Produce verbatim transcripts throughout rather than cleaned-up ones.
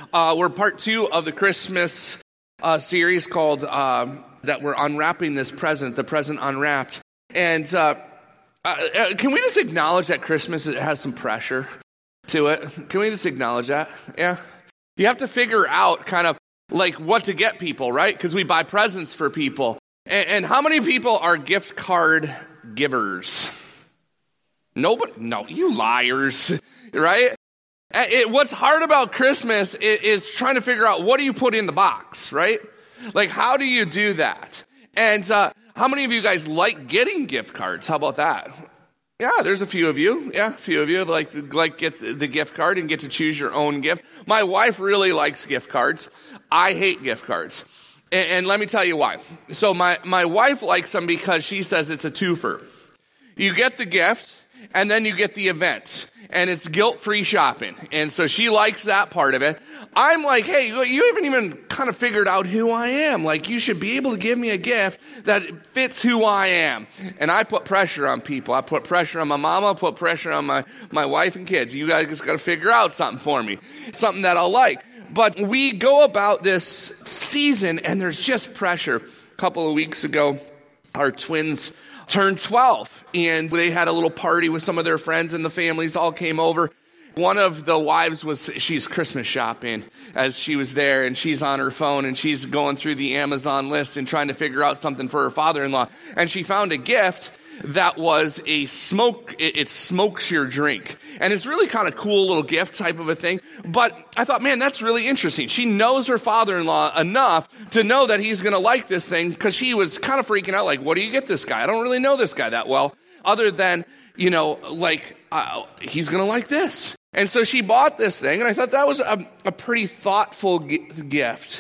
Uh, we're part two of the Christmas uh, series called, uh, that we're unwrapping this present, the present unwrapped. And uh, uh, can we just acknowledge that Christmas has some pressure to it? Can we just acknowledge that? Yeah. You have to figure out kind of like what to get people, right? Because we buy presents for people. And, and how many people are gift card givers? Nobody. No, you liars, right? It, what's hard about Christmas is, is trying to figure out what do you put in the box, right? Like, how do you do that? And uh, how many of you guys like getting gift cards? How about that? Yeah, there's a few of you. Yeah, a few of you like like get the gift card and get to choose your own gift. My wife really likes gift cards. I hate gift cards. And, and let me tell you why. So my, my wife likes them because she says it's a twofer. You get the gift, and then you get the event. And it's guilt-free shopping. And so she likes that part of it. I'm like, hey, you haven't even kind of figured out who I am. Like, you should be able to give me a gift that fits who I am. And I put pressure on people. I put pressure on my mama, I put pressure on my, my wife and kids. You guys just got to figure out something for me, something that I'll like. But we go about this season, and there's just pressure. A couple of weeks ago, our twins turned twelve, and they had a little party with some of their friends, and the families all came over. One of the wives was, she's Christmas shopping as she was there, and she's on her phone, and she's going through the Amazon list and trying to figure out something for her father-in-law. And she found a gift that was a smoke, it, it smokes your drink. And it's really kind of cool little gift type of a thing. But I thought, man, that's really interesting. She knows her father-in-law enough to know that he's going to like this thing, because she was kind of freaking out, like, what do you get this guy? I don't really know this guy that well, other than, you know, like, uh, he's going to like this. And so she bought this thing, and I thought that was a, a pretty thoughtful g- gift.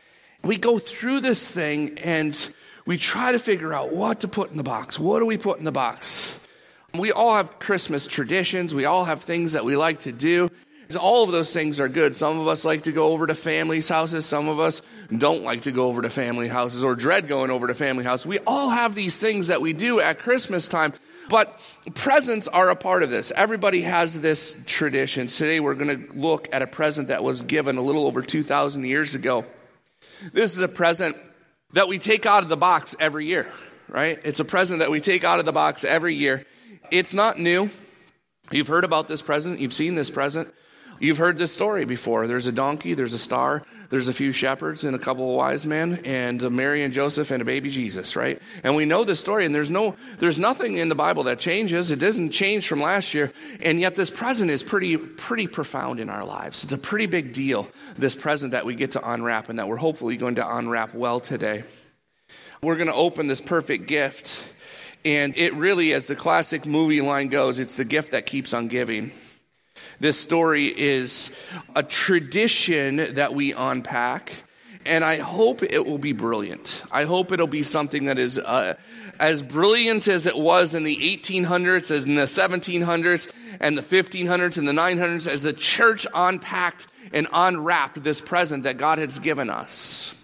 We go through this thing, and we try to figure out what to put in the box. What do we put in the box? We all have Christmas traditions. We all have things that we like to do. All of those things are good. Some of us like to go over to families' houses. Some of us don't like to go over to family houses or dread going over to family houses. We all have these things that we do at Christmas time, but presents are a part of this. Everybody has this tradition. Today we're going to look at a present that was given a little over two thousand years ago. This is a present that we take out of the box every year, right? It's a present that we take out of the box every year. It's not new. You've heard about this present. You've seen this present. You've heard this story before. There's a donkey, there's a star, there's a few shepherds and a couple of wise men, and Mary and Joseph and a baby Jesus, right? And we know this story, and there's no, there's nothing in the Bible that changes. It doesn't change from last year, and yet this present is pretty, pretty profound in our lives. It's a pretty big deal, this present that we get to unwrap, and that we're hopefully going to unwrap well today. We're going to open this perfect gift, and it really, as the classic movie line goes, it's the gift that keeps on giving. This story is a tradition that we unpack, and I hope it will be brilliant. I hope it'll be something that is uh, as brilliant as it was in the eighteen hundreds, as in the seventeen hundreds, and the fifteen hundreds, and the nine hundreds, as the church unpacked and unwrapped this present that God has given us.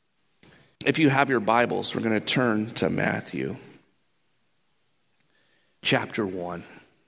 If you have your Bibles, we're going to turn to Matthew chapter one.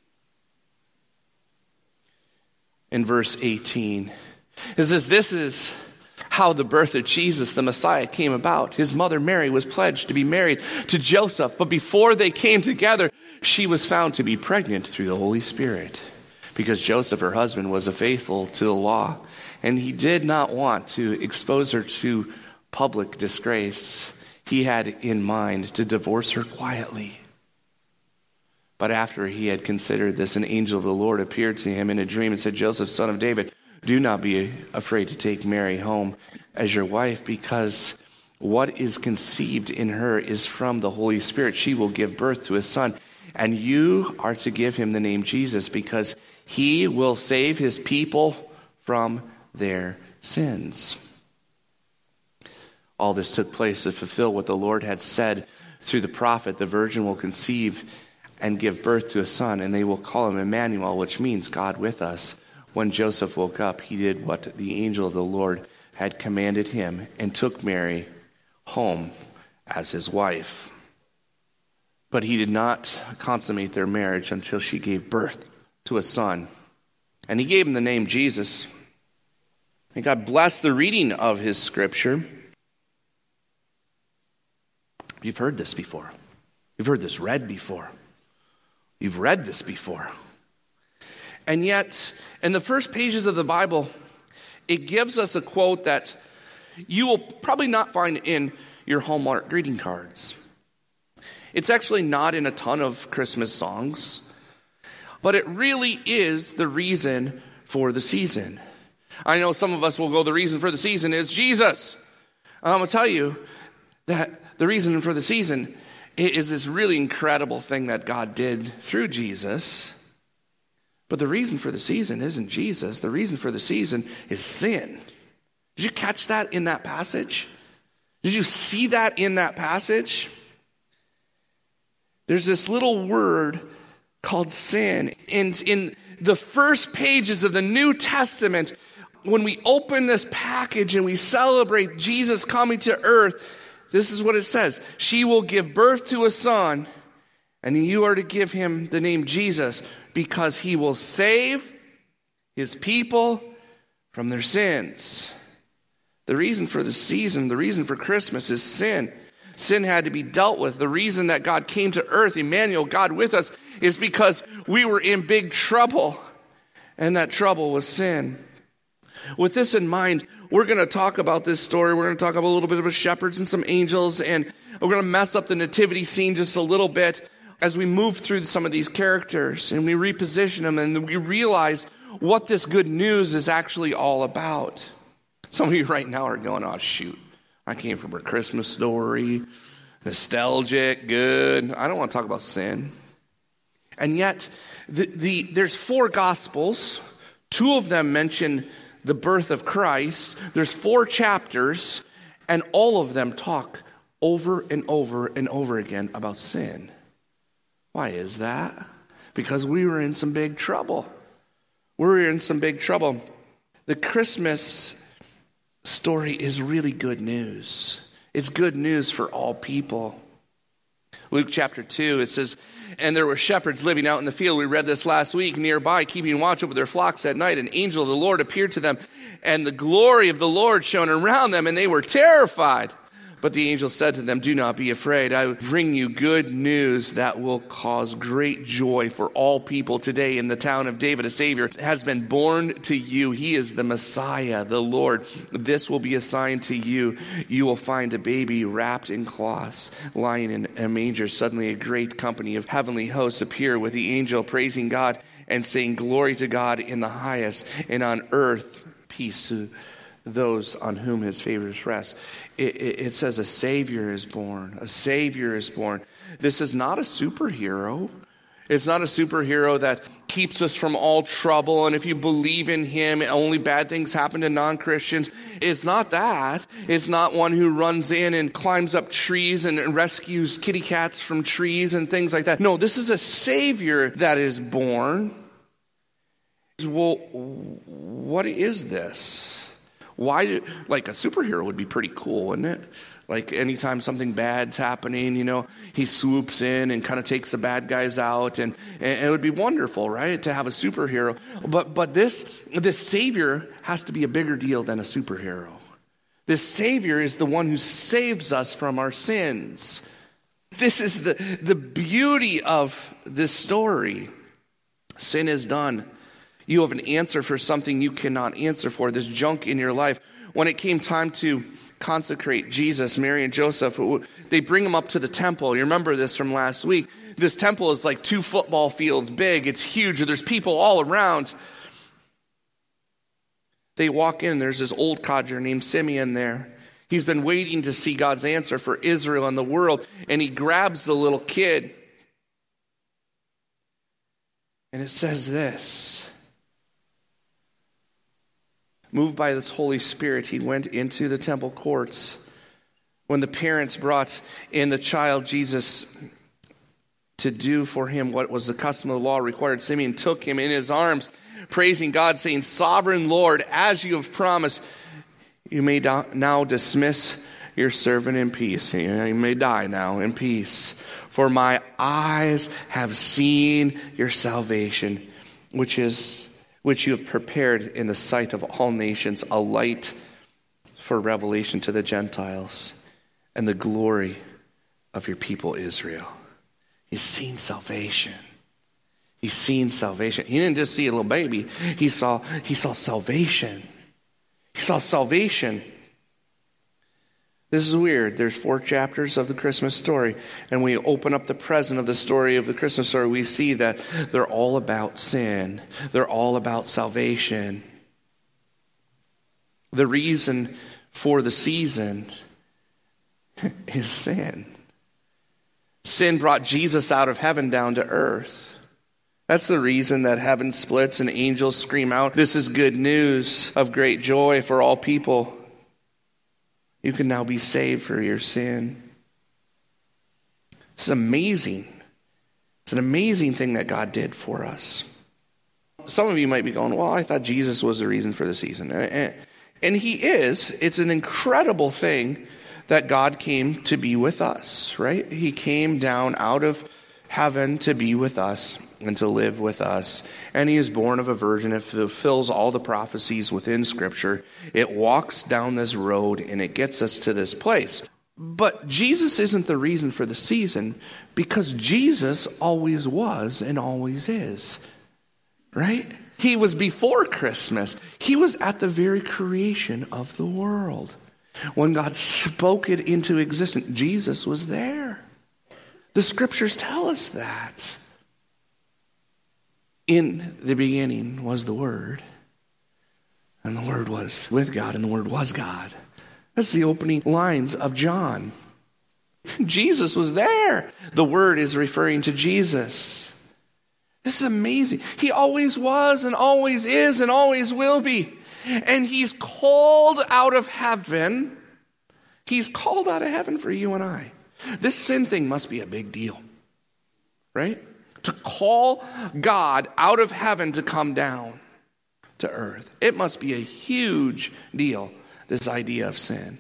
In verse eighteen, it says, this is how the birth of Jesus, the Messiah, came about. His mother Mary was pledged to be married to Joseph, but before they came together, she was found to be pregnant through the Holy Spirit, because Joseph, her husband, was faithful to the law, and he did not want to expose her to public disgrace. He had in mind to divorce her quietly. But after he had considered this, an angel of the Lord appeared to him in a dream and said, Joseph, son of David, do not be afraid to take Mary home as your wife, because what is conceived in her is from the Holy Spirit. She will give birth to a son, and you are to give him the name Jesus, because he will save his people from their sins. All this took place to fulfill what the Lord had said through the prophet. The virgin will conceive and give birth to a son, and they will call him Emmanuel, which means God with us. When Joseph woke up, he did what the angel of the Lord had commanded him and took Mary home as his wife. But he did not consummate their marriage until she gave birth to a son, and he gave him the name Jesus. May God bless the reading of his scripture. You've heard this before. You've heard this read before. You've read this before. And yet, in the first pages of the Bible, it gives us a quote that you will probably not find in your Hallmark greeting cards. It's actually not in a ton of Christmas songs, but it really is the reason for the season. I know some of us will go, the reason for the season is Jesus. I'm going to tell you that the reason for the season is this really incredible thing that God did through Jesus. But the reason for the season isn't Jesus. The reason for the season is sin. Did you catch that in that passage? Did you see that in that passage? There's this little word called sin. And in the first pages of the New Testament, when we open this package and we celebrate Jesus coming to earth, this is what it says. She will give birth to a son, and you are to give him the name Jesus, because he will save his people from their sins. The reason for the season, the reason for Christmas is sin. Sin had to be dealt with. The reason that God came to earth, Emmanuel, God with us, is because we were in big trouble, and that trouble was sin. With this in mind, we're going to talk about this story. We're going to talk about a little bit about shepherds and some angels, and we're going to mess up the nativity scene just a little bit as we move through some of these characters and we reposition them and we realize what this good news is actually all about. Some of you right now are going, oh, shoot. I came from a Christmas story, nostalgic, good. I don't want to talk about sin. And yet, the, the there's four Gospels. Two of them mention the birth of Christ. There's four chapters, and all of them talk over and over and over again about sin. Why is that? Because we were in some big trouble. We were in some big trouble. The Christmas story is really good news. It's good news for all people. Luke chapter two, it says, and there were shepherds living out in the field. We read this last week, nearby, keeping watch over their flocks at night. An angel of the Lord appeared to them, and the glory of the Lord shone around them, and they were terrified. But the angel said to them, do not be afraid. I bring you good news that will cause great joy for all people. Today in the town of David, a Savior has been born to you. He is the Messiah, the Lord. This will be a sign to you. You will find a baby wrapped in cloths, lying in a manger. Suddenly a great company of heavenly hosts appear with the angel, praising God and saying, glory to God in the highest, and on earth peace to those on whom his favors rest. It, it, it says a Savior is born. A Savior is born. This is not a superhero. It's not a superhero that keeps us from all trouble. And if you believe in him, only bad things happen to non-Christians. It's not that. It's not one who runs in and climbs up trees and rescues kitty cats from trees and things like that. No, this is a Savior that is born. Well, what is this? Why, like a superhero would be pretty cool, wouldn't it? Like anytime something bad's happening, you know, he swoops in and kind of takes the bad guys out, and, and it would be wonderful, right, to have a superhero. But but this this Savior has to be a bigger deal than a superhero. This Savior is the one who saves us from our sins. This is the, the beauty of this story. Sin is done. You have an answer for something you cannot answer for, this junk in your life. When it came time to consecrate Jesus, Mary and Joseph, they bring him up to the temple. You remember this from last week. This temple is like two football fields big. It's huge. There's people all around. They walk in. There's this old codger named Simeon there. He's been waiting to see God's answer for Israel and the world. And he grabs the little kid. And it says this. Moved by this Holy Spirit, he went into the temple courts. When the parents brought in the child Jesus to do for him what was the custom of the law required, Simeon took him in his arms, praising God, saying, Sovereign Lord, as you have promised, you may now dismiss your servant in peace. You may die now in peace. For my eyes have seen your salvation, which is which you have prepared in the sight of all nations, a light for revelation to the Gentiles and the glory of your people Israel. He's seen salvation. He's seen salvation. He didn't just see a little baby. He saw, he saw salvation. He saw salvation. This is weird. There's four chapters of the Christmas story, and we open up the present of the story of the Christmas story. We see that they're all about sin. They're all about salvation. The reason for the season is sin. Sin brought Jesus out of heaven down to earth. That's the reason that heaven splits and angels scream out, "This is good news of great joy for all people. You can now be saved for your sin." It's amazing. It's an amazing thing that God did for us. Some of you might be going, "Well, I thought Jesus was the reason for the season." And he is. It's an incredible thing that God came to be with us, right? He came down out of heaven to be with us and to live with us. And he is born of a virgin. It fulfills all the prophecies within Scripture. It walks down this road and it gets us to this place. But Jesus isn't the reason for the season, because Jesus always was and always is, right? He was before Christmas. He was at the very creation of the world. When God spoke it into existence, Jesus was there. The Scriptures tell us that. In the beginning was the Word, and the Word was with God, and the Word was God. That's the opening lines of John. Jesus was there. The Word is referring to Jesus. This is amazing. He always was and always is and always will be. And he's called out of heaven. He's called out of heaven for you and I. This sin thing must be a big deal, right? To call God out of heaven to come down to earth. It must be a huge deal, this idea of sin.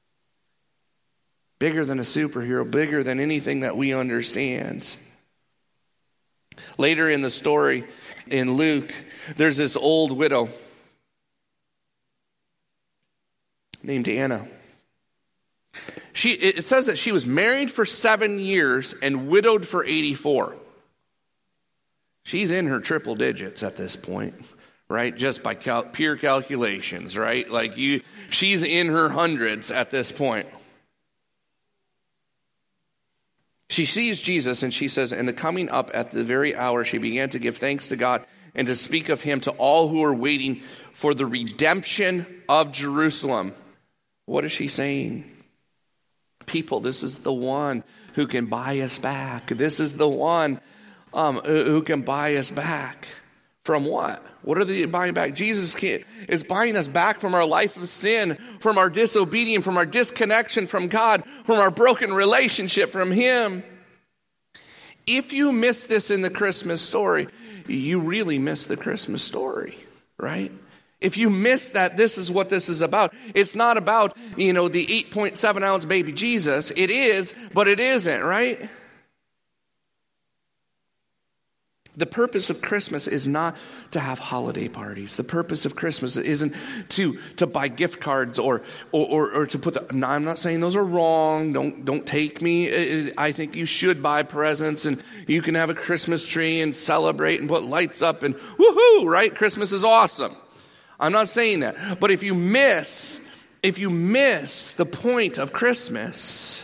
Bigger than a superhero, bigger than anything that we understand. Later in the story, in Luke, there's this old widow named Anna. She, it says that she was married for seven years and widowed for eighty-four. She's in her triple digits at this point, right? Just by cal- pure calculations, right? Like you, she's in her hundreds at this point. She sees Jesus and she says, "And the coming up at the very hour, she began to give thanks to God and to speak of him to all who are waiting for the redemption of Jerusalem." What is she saying? People, this is the one who can buy us back. This is the one um, who can buy us back. From what? What are they buying back? Jesus is buying us back from our life of sin, from our disobedience, from our disconnection from God, from our broken relationship from him. If you miss this in the Christmas story, you really miss the Christmas story, right? If you miss that, this is what this is about. It's not about, you know, the eight point seven ounce baby Jesus. It is, but it isn't, right? The purpose of Christmas is not to have holiday parties. The purpose of Christmas isn't to, to buy gift cards or, or, or, or to put the... No, I'm not saying those are wrong. Don't, don't take me. I think you should buy presents and you can have a Christmas tree and celebrate and put lights up and woohoo, right? Christmas is awesome. I'm not saying that. But if you miss, if you miss the point of Christmas,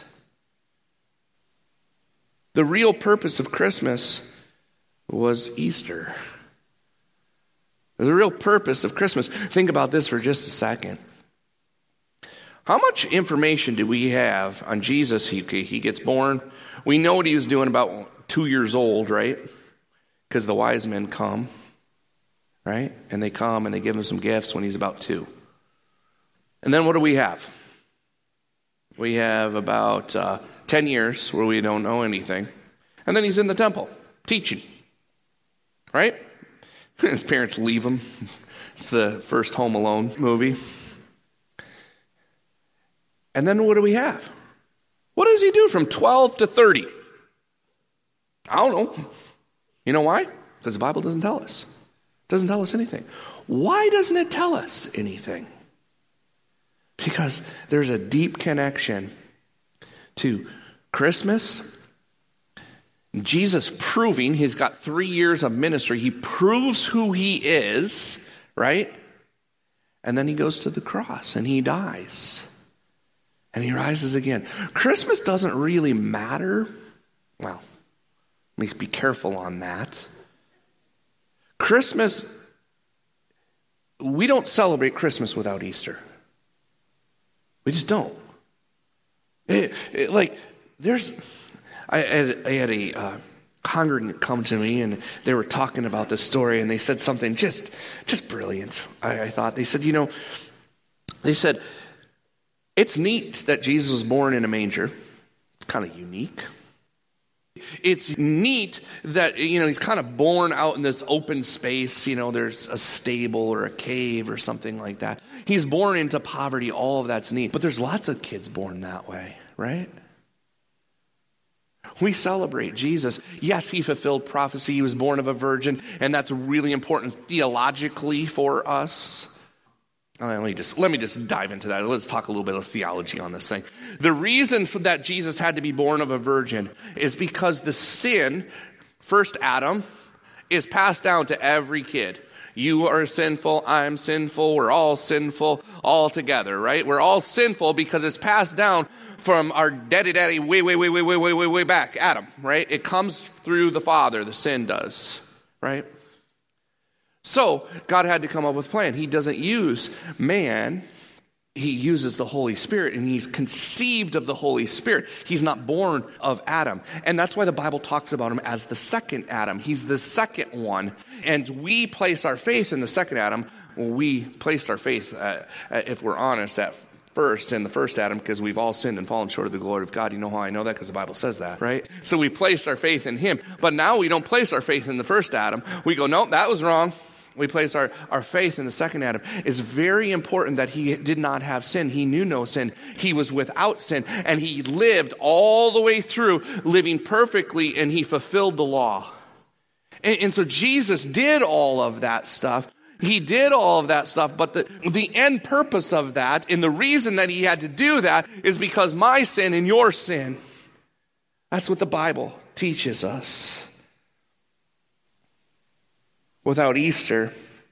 the real purpose of Christmas was Easter. The real purpose of Christmas. Think about this for just a second. How much information do we have on Jesus? He, he gets born. We know what he was doing about two years old, right? Because the wise men come, right? And they come and they give him some gifts when he's about two. And then what do we have? We have about uh, ten years where we don't know anything. And then he's in the temple teaching. Right? His parents leave him. It's the first Home Alone movie. And then what do we have? What does he do from twelve to thirty? I don't know. You know why? Because the Bible doesn't tell us. Doesn't tell us anything. Why doesn't it tell us anything? Because there's a deep connection to Christmas. Jesus proving, he's got three years of ministry. He proves who he is, right? And then he goes to the cross and he dies. And he rises again. Christmas doesn't really matter. Well, let me be careful on that. Christmas, we don't celebrate Christmas without Easter. We just don't. It, it, like, there's, I had, I had a uh, congregant come to me, and they were talking about this story, and they said something just, just brilliant. I, I thought, they said, you know, they said, it's neat that Jesus was born in a manger. It's kind of unique. It's neat that, you know, he's kind of born out in this open space. You know, there's a stable or a cave or something like that. He's born into poverty. All of that's neat. But there's lots of kids born that way, right? We celebrate Jesus. Yes, he fulfilled prophecy. He was born of a virgin, and that's really important theologically for us. Let me just let me just dive into that. Let's talk a little bit of theology on this thing. The reason for that Jesus had to be born of a virgin is because the sin, first Adam, is passed down to every kid. You are sinful, I'm sinful, we're all sinful, all together, right? We're all sinful because it's passed down from our daddy daddy way, way, way, way, way, way, way, way back, Adam, right? It comes through the Father, the sin does, right? So God had to come up with a plan. He doesn't use man. He uses the Holy Spirit, and he's conceived of the Holy Spirit. He's not born of Adam. And that's why the Bible talks about him as the second Adam. He's the second one. And we place our faith in the second Adam. Well, we placed our faith, uh, if we're honest, at first in the first Adam, because we've all sinned and fallen short of the glory of God. You know how I know that? Because the Bible says that, right? So we placed our faith in him. But now we don't place our faith in the first Adam. We go, nope, that was wrong. We place our, our faith in the second Adam. It's very important that he did not have sin. He knew no sin. He was without sin. And he lived all the way through, living perfectly, and he fulfilled the law. And, and so Jesus did all of that stuff. He did all of that stuff, but the, the end purpose of that, and the reason that he had to do that, is because my sin and your sin. That's what the Bible teaches us. Without Easter,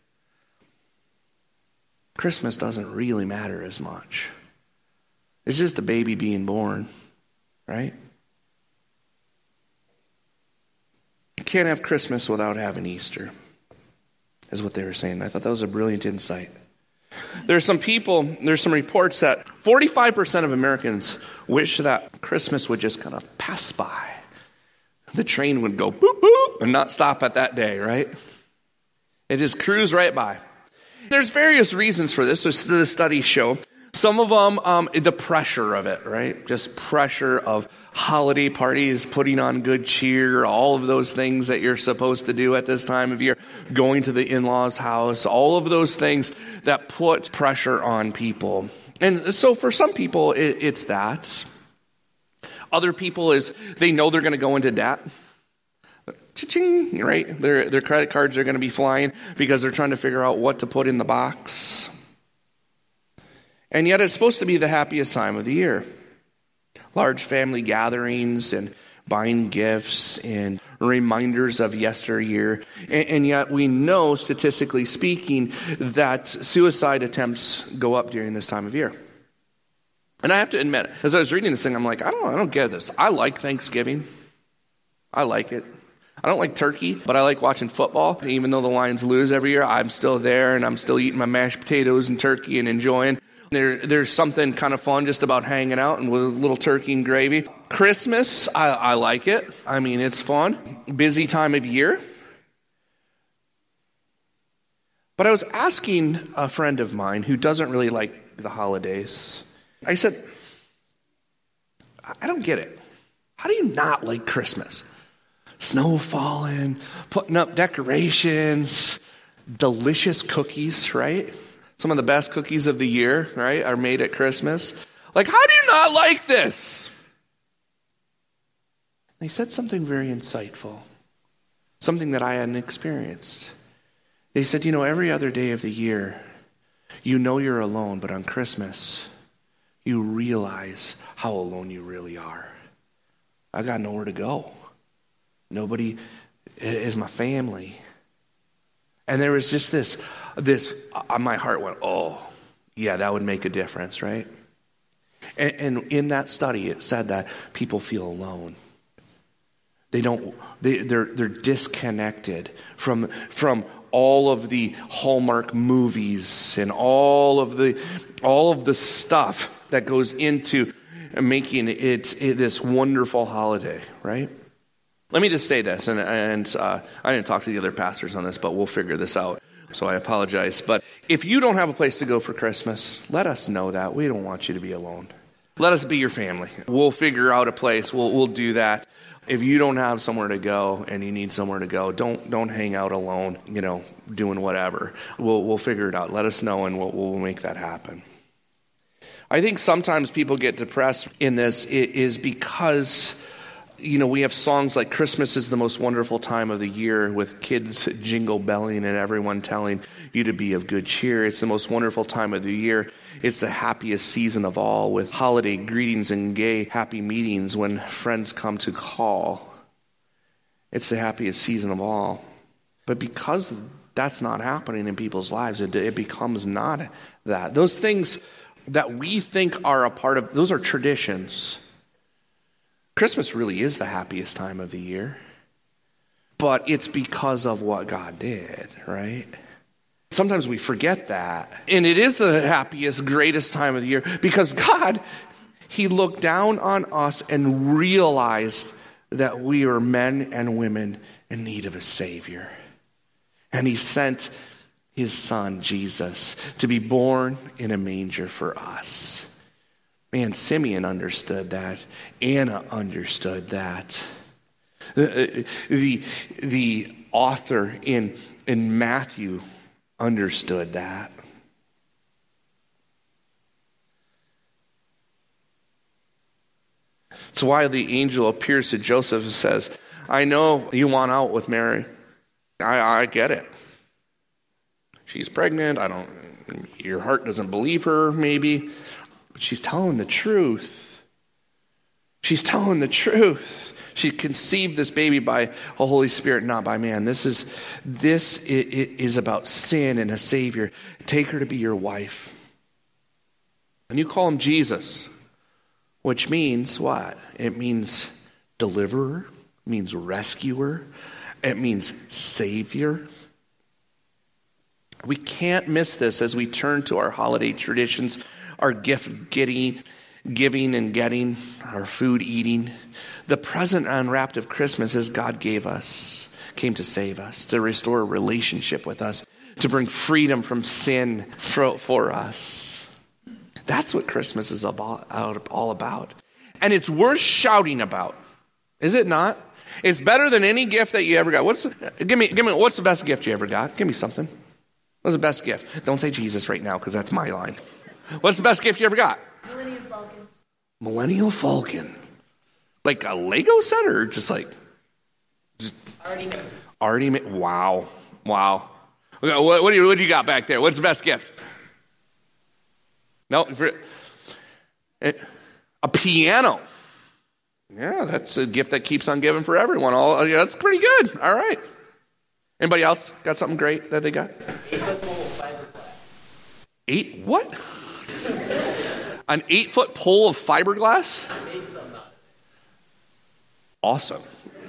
Christmas doesn't really matter as much. It's just a baby being born, right? You can't have Christmas without having Easter, is what they were saying. I thought that was a brilliant insight. There's some people, there's some reports that forty-five percent of Americans wish that Christmas would just kind of pass by. The train would go boop, boop, and not stop at that day, right? It just cruise right by. There's various reasons for this. So the studies show. Some of them, um, the pressure of it, right? Just pressure of holiday parties, putting on good cheer, all of those things that you're supposed to do at this time of year, going to the in-laws' house, all of those things that put pressure on people. And so for some people, it, it's that. Other people is they know they're going to go into debt. Cha-ching, right? Their, their credit cards are going to be flying because they're trying to figure out what to put in the box. And yet it's supposed to be the happiest time of the year. Large family gatherings and buying gifts and reminders of yesteryear. And, and yet we know, statistically speaking, that suicide attempts go up during this time of year. And I have to admit, as I was reading this thing, I'm like, I don't, I don't get this. I like Thanksgiving. I like it. I don't like turkey, but I like watching football. Even though the Lions lose every year, I'm still there, and I'm still eating my mashed potatoes and turkey and enjoying. There, there's something kind of fun just about hanging out and with a little turkey and gravy. Christmas, I, I like it. I mean, it's fun. Busy time of year. But I was asking a friend of mine who doesn't really like the holidays. I said, I don't get it. How do you not like Christmas? Snow falling, putting up decorations, delicious cookies, right? Some of the best cookies of the year, right, are made at Christmas. Like, how do you not like this? They said something very insightful, something that I hadn't experienced. They said, you know, every other day of the year, you know you're alone, but on Christmas, you realize how alone you really are. I got nowhere to go. Nobody is my family. And there was just this, this, uh, my heart went, oh, yeah, that would make a difference, right? And, and in that study, it said that people feel alone. They don't, they, they're, they're disconnected from, from all of the Hallmark movies and all of the, all of the stuff that goes into making it, it this wonderful holiday, right? Let me just say this, and, and uh, I didn't talk to the other pastors on this, but we'll figure this out, so I apologize. But if you don't have a place to go for Christmas, let us know that. We don't want you to be alone. Let us be your family. We'll figure out a place. We'll we'll do that. If you don't have somewhere to go and you need somewhere to go, don't don't hang out alone, you know, doing whatever. We'll we'll figure it out. Let us know, and we'll we'll make that happen. I think sometimes people get depressed in this is because, you know, we have songs like Christmas is the most wonderful time of the year with kids jingle belling and everyone telling you to be of good cheer. It's the most wonderful time of the year. It's the happiest season of all with holiday greetings and gay happy meetings when friends come to call. It's the happiest season of all. But because that's not happening in people's lives, it, it becomes not that. Those things that we think are a part of, those are traditions. Christmas really is the happiest time of the year, but it's because of what God did, right? Sometimes we forget that. And it is the happiest, greatest time of the year because God, He looked down on us and realized that we are men and women in need of a Savior. And He sent His Son, Jesus, to be born in a manger for us. Man, Simeon understood that. Anna understood that. The, the, the author in, in Matthew understood that. It's why the angel appears to Joseph and says, I know you want out with Mary. I, I get it. She's pregnant. I don't, your heart doesn't believe her, maybe. But she's telling the truth. She's telling the truth. She conceived this baby by a Holy Spirit, not by man. This is this is about sin and a Savior. Take her to be your wife. And you call him Jesus, which means what? It means deliverer. It means rescuer. It means Savior. We can't miss this as we turn to our holiday traditions, our gift getting, giving and getting, our food eating. The present unwrapped of Christmas as God gave us, came to save us, to restore a relationship with us, to bring freedom from sin for, for us. That's what Christmas is about, all about. And it's worth shouting about. Is it not? It's better than any gift that you ever got. What's give me give me what's the best gift you ever got? Give me something. What's the best gift? Don't say Jesus right now because that's my line. What's the best gift you ever got? Millennium Falcon. Millennium Falcon. Like a Lego set or just like just Already made. Already made. Wow. Wow. Okay, what, what do you what do you got back there? What's the best gift? No, a piano. Yeah, that's a gift that keeps on giving for everyone. All yeah, that's pretty good. All right. Anybody else got something great that they got? Eight foot pole of fiberglass. Eight what? An eight foot pole of fiberglass? I made some out of it. Awesome.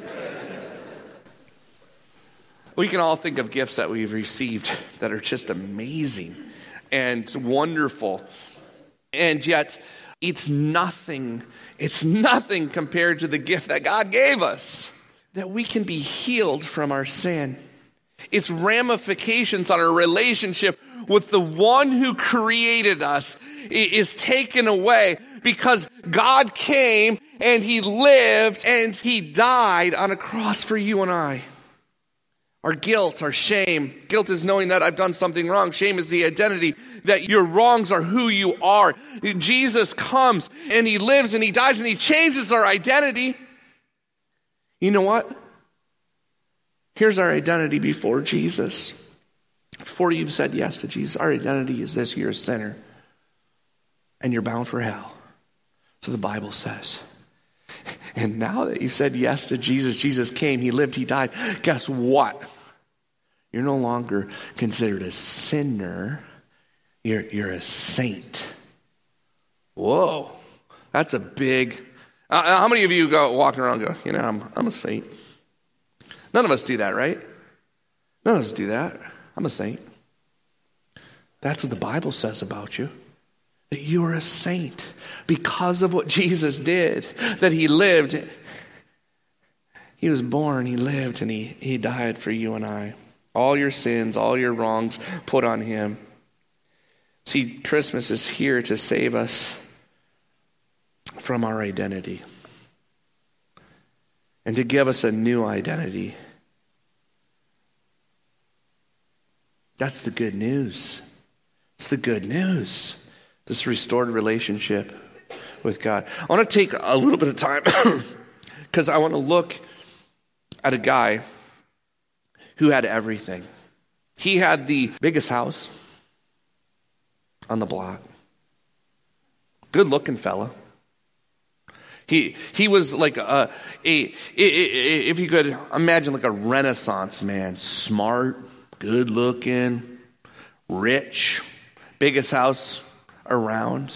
We can all think of gifts that we've received that are just amazing and wonderful. And yet, it's nothing, it's nothing compared to the gift that God gave us. That we can be healed from our sin. Its ramifications on our relationship with the one who created us is taken away because God came and he lived and he died on a cross for you and I. Our guilt, our shame. Guilt is knowing that I've done something wrong. Shame is the identity that your wrongs are who you are. Jesus comes and he lives and he dies and he changes our identity. You know what? Here's our identity before Jesus. Before you've said yes to Jesus, our identity is this: you're a sinner and you're bound for hell. So the Bible says. And now that you've said yes to Jesus, Jesus came, he lived, he died, guess what? You're no longer considered a sinner. You're, you're a saint. Whoa, that's a big... Uh, how many of you go walking around and go, you know, I'm, I'm a saint? None of us do that, right? None of us do that. I'm a saint. That's what the Bible says about you. That you are a saint because of what Jesus did. That he lived. He was born, he lived, and he, he died for you and I. All your sins, all your wrongs put on him. See, Christmas is here to save us from our identity. And to give us a new identity. That's the good news. It's the good news. This restored relationship with God. I want to take a little bit of time because I want to look at a guy who had everything. He had the biggest house on the block. Good looking fella. He he was like a, a, a, a if you could imagine like a Renaissance man. Smart, good looking, rich, biggest house around.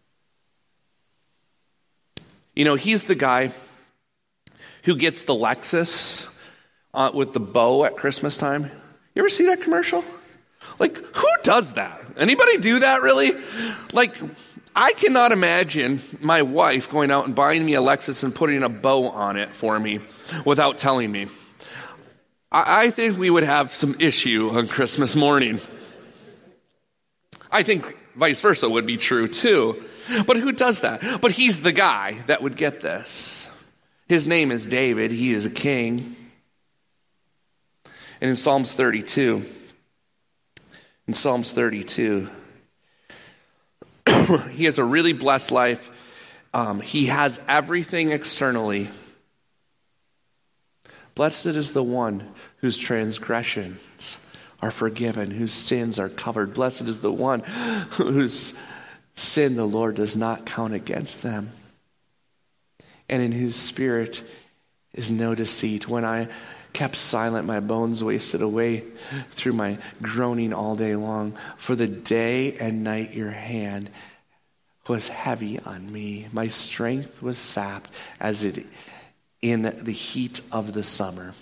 You know, he's the guy who gets the Lexus uh, with the bow at Christmas time. You ever see that commercial? Like, who does that? Anybody do that, really? Like, I cannot imagine my wife going out and buying me a Lexus and putting a bow on it for me without telling me. I, I think we would have some issue on Christmas morning. I think vice versa would be true too. But who does that? But he's the guy that would get this. His name is David. He is a king. And in Psalms thirty-two, in Psalms thirty-two, he has a really blessed life. Um, he has everything externally. Blessed is the one whose transgressions are forgiven, whose sins are covered. Blessed is the one whose sin the Lord does not count against them, and in whose spirit is no deceit. When I kept silent, my bones wasted away through my groaning all day long. For the day and night your hand was heavy on me. My strength was sapped as it in the heat of the summer.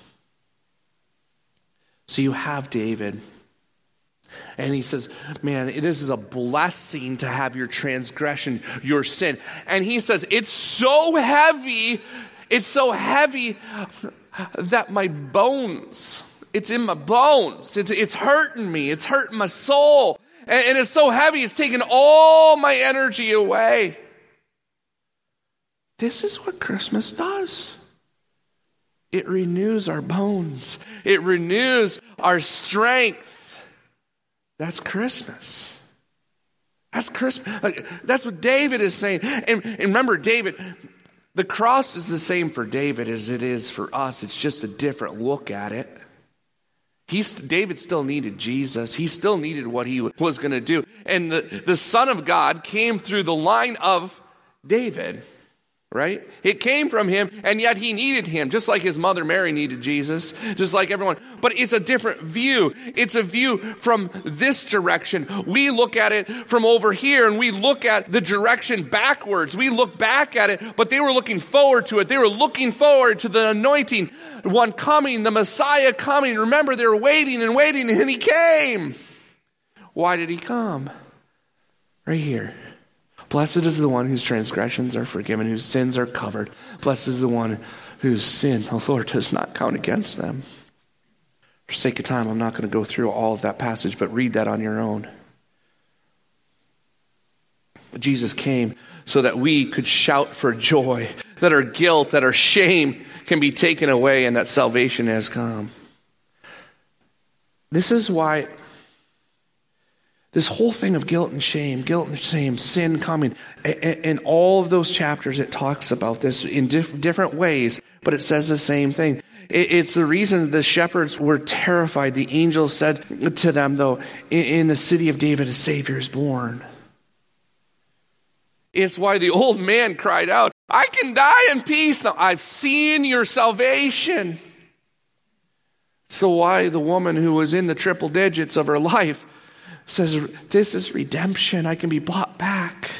So you have David, and he says, man, this is a blessing to have your transgression, your sin. And he says, it's so heavy, it's so heavy that my bones, it's in my bones, it's, it's hurting me, it's hurting my soul. And, and it's so heavy, it's taking all my energy away. This is what Christmas does. It renews our bones. It renews our strength. That's Christmas. That's Christmas. That's what David is saying. And, and remember, David, the cross is the same for David as it is for us. It's just a different look at it. He's, David still needed Jesus. He still needed what he was going to do. And the, the Son of God came through the line of David. Right? It came from him, and yet he needed him, just like his mother Mary needed Jesus, just like everyone. But it's a different view. It's a view from this direction. We look at it from over here, and we look at the direction backwards. We look back at it, but they were looking forward to it. They were looking forward to the anointing one coming, the Messiah coming. Remember, they were waiting and waiting, and he came. Why did he come? Right here. Blessed is the one whose transgressions are forgiven, whose sins are covered. Blessed is the one whose sin the Lord does not count against them. For sake of time, I'm not going to go through all of that passage, but read that on your own. But Jesus came so that we could shout for joy, that our guilt, that our shame can be taken away, and that salvation has come. This is why this whole thing of guilt and shame, guilt and shame, sin coming, in all of those chapters it talks about this in diff- different ways, but it says the same thing. It's the reason the shepherds were terrified. The angel said to them, though, in the city of David, a Savior is born. It's why the old man cried out, I can die in peace. Now I've seen your salvation. So why the woman who was in the triple digits of her life says, this is redemption. I can be bought back.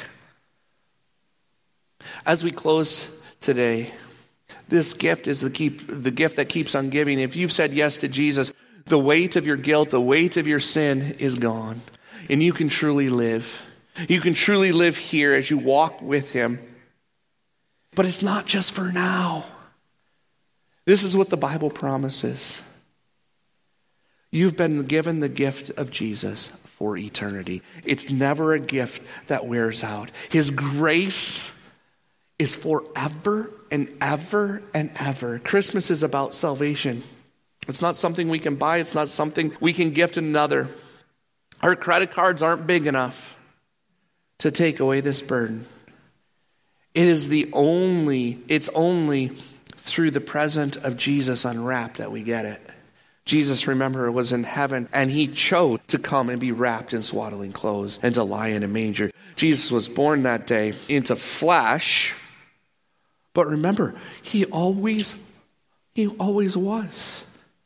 As we close today, this gift is the keep the gift that keeps on giving. If you've said yes to Jesus, the weight of your guilt, the weight of your sin is gone. And you can truly live. You can truly live here as you walk with him. But it's not just for now. This is what the Bible promises. You've been given the gift of Jesus for eternity. It's never a gift that wears out. His grace is forever and ever and ever. Christmas is about salvation. It's not something we can buy. It's not something we can gift another. Our credit cards aren't big enough to take away this burden. It is the only, it's only through the present of Jesus unwrapped that we get it. Jesus, remember, was in heaven, and he chose to come and be wrapped in swaddling clothes and to lie in a manger. Jesus was born that day into flesh, but remember, he always, he always was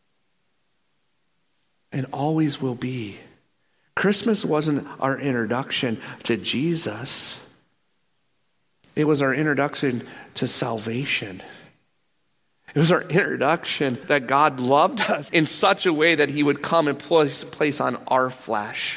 and always will be. Christmas wasn't our introduction to Jesus. It was our introduction to salvation. It was our introduction that God loved us in such a way that he would come and place, place on our flesh.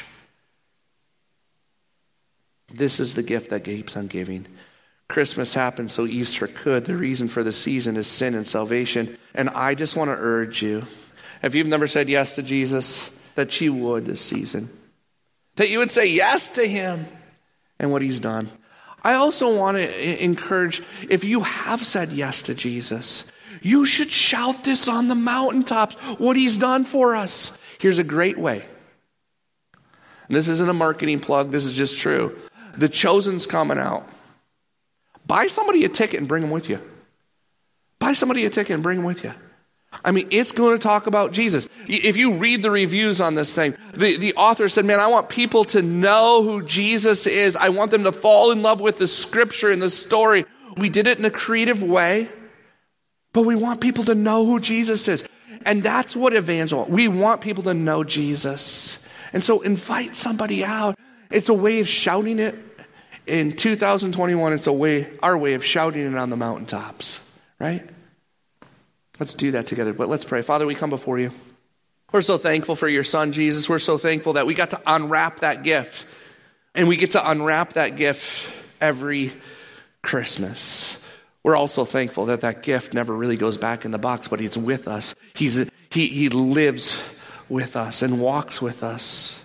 This is the gift that keeps on giving. Christmas happened so Easter could. The reason for the season is sin and salvation. And I just want to urge you, if you've never said yes to Jesus, that you would this season. That you would say yes to him and what he's done. I also want to encourage, if you have said yes to Jesus, you should shout this on the mountaintops, what he's done for us. Here's a great way. And this isn't a marketing plug, this is just true. The Chosen's coming out. Buy somebody a ticket and bring them with you. Buy somebody a ticket and bring them with you. I mean, it's going to talk about Jesus. If you read the reviews on this thing, the, the author said, man, I want people to know who Jesus is. I want them to fall in love with the scripture and the story. We did it in a creative way, but we want people to know who Jesus is. And that's what evangelism, we want people to know Jesus. And so invite somebody out. It's a way of shouting it. In two thousand twenty-one, it's a way, our way of shouting it on the mountaintops, right? Let's do that together, but let's pray. Father, we come before you. We're so thankful for your son, Jesus. We're so thankful that we got to unwrap that gift. And we get to unwrap that gift every Christmas. We're also thankful that that gift never really goes back in the box, but he's with us. He's he he lives with us and walks with us.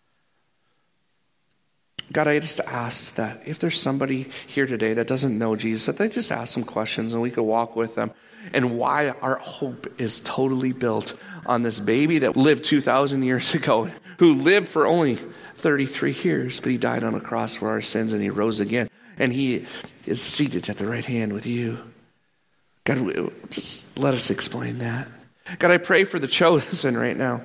God, I just ask that if there's somebody here today that doesn't know Jesus, that they just ask some questions and we could walk with them. And why our hope is totally built on this baby that lived two thousand years ago, who lived for only thirty-three years, but he died on a cross for our sins and he rose again. And he is seated at the right hand with you. God, just let us explain that. God, I pray for the chosen right now.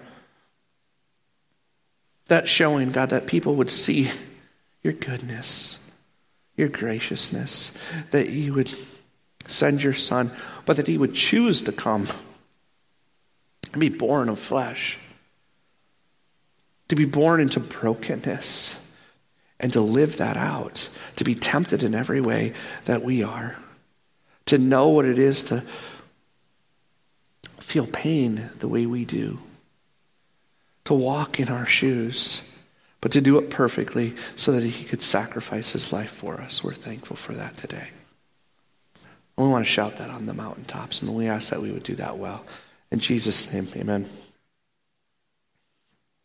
That showing, God, that people would see your goodness, your graciousness, that you would send your son, but that he would choose to come and be born of flesh, to be born into brokenness, and to live that out, to be tempted in every way that we are, to know what it is to feel pain the way we do, to walk in our shoes, but to do it perfectly so that he could sacrifice his life for us. We're thankful for that today. And we want to shout that on the mountaintops, and we ask that we would do that well. In Jesus' name, amen.